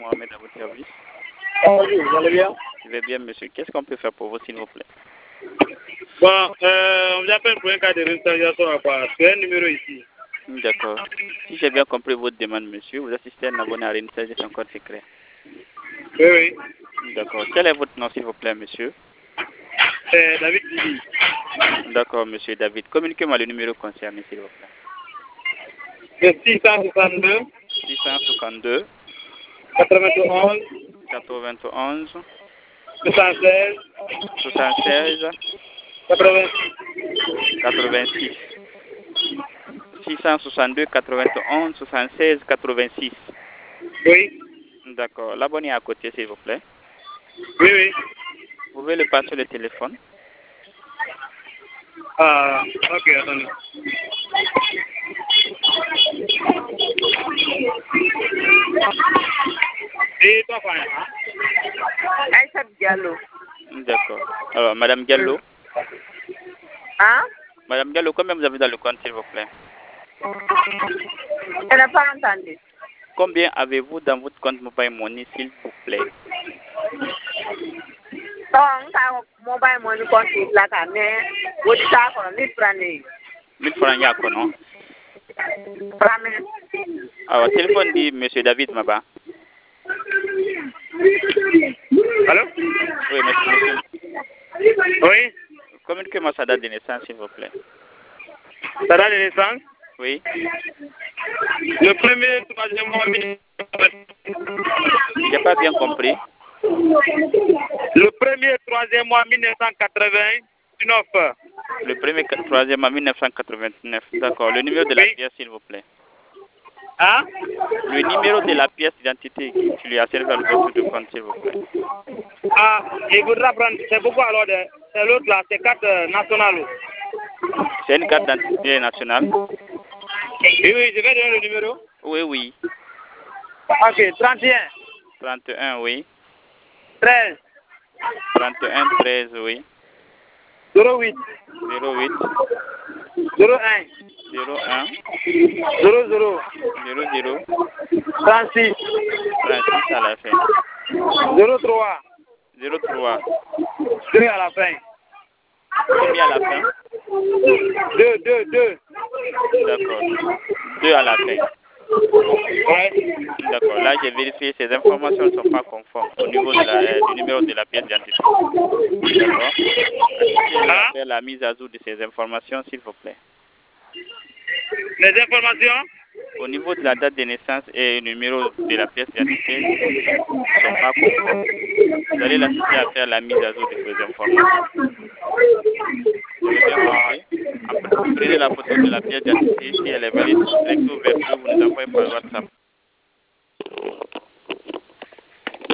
Mohamed à votre service. Bonjour, vous allez bien? Je vais bien, monsieur. Qu'est-ce qu'on peut faire pour vous, s'il vous plaît? Bon, on vous appelle pour un cas de réinstallation à quoi? C'est un numéro ici. D'accord. Si j'ai bien compris votre demande, monsieur, vous assistez à un abonné à réinstaller son code secret. Oui, oui. D'accord. Quel est votre nom, s'il vous plaît, monsieur? C'est David Didi. D'accord, monsieur David. Communiquez-moi le numéro concerné, s'il vous plaît. C'est 662 652 91 91 76 76 86. 86. 662 91 76 86. Oui, D'accord. L'abonné est à côté, s'il vous plaît. oui, oui. Vous pouvez le passer sur le téléphone. Ah, ok, attendez. Et toi, quoi, hein? Aïssa Diallo. D'accord. Alors, Madame Gallo. Hein? Madame Gallo, combien vous avez dans le compte, s'il vous plaît? Je n'ai pas entendu. Combien avez-vous dans votre compte Mobile Money, s'il vous plaît? Donc, mobile money compte la canne. Vous savez qu'on est prêt. 1000 francs, y'a quoi, non? Prêt. Alors, téléphone dit Monsieur David Maba. Allô? Oui, monsieur. Oui, Communiquez-moi sa date de naissance, s'il vous plaît. ça date de naissance. Oui. Le premier, troisième mois, J'ai pas bien compris. le premier, troisième mois 1989. Le premier, troisième en 1989. D'accord. Le numéro de la Oui. pièce, s'il vous plaît. Hein? Le numéro de la pièce d'identité qui lui a servi à l'ouverture de compte, s'il vous plaît. Ah, il voudra prendre. C'est pourquoi alors, c'est l'autre là, c'est carte nationale. C'est une carte d'identité nationale? Oui, oui, je vais donner le numéro. Oui, oui. Ok, 31, 31, oui. 13, 31, 13, oui. 08, 08, 01, 01, 00, 00, 36, 36 à la fin. 03, 03, 2 à la fin. combien à la fin? 2. D'accord. 2 à la fin. Ouais. D'accord. Là, j'ai vérifié, ces informations ne sont pas conformes au niveau de du numéro de la pièce d'identité. D'accord. Assistez-le à faire la mise à jour de ces informations, s'il vous plaît. Les informations? Au niveau de la date de naissance et le numéro de la pièce d'identité ne sont pas conformes. Vous allez l'assister à faire la mise à jour de ces informations. Vous avez bien compris? Après, vous prenez la photo de la pièce d'identité. Si elle est valide, recto verso, vous nous envoyez par WhatsApp.